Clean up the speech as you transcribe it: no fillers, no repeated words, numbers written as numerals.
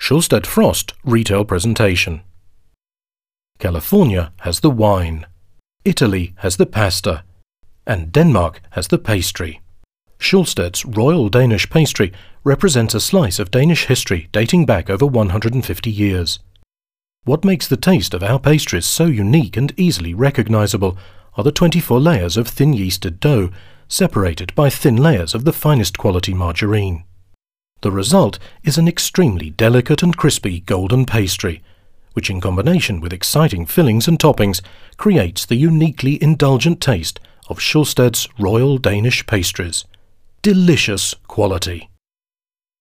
Schulstedt Frost retail presentation. California has the wine, Italy has the pasta, and Denmark has the pastry. Schulstedt's Royal Danish Pastry represents a slice of Danish history dating back over 150 years. What makes the taste of our pastries so unique and easily recognizable are the 24 layers of thin yeasted dough, separated by thin layers of the finest quality margarine. The result is an extremely delicate and crispy golden pastry, which in combination with exciting fillings and toppings creates the uniquely indulgent taste of Schulstedt's Royal Danish Pastries. Delicious quality.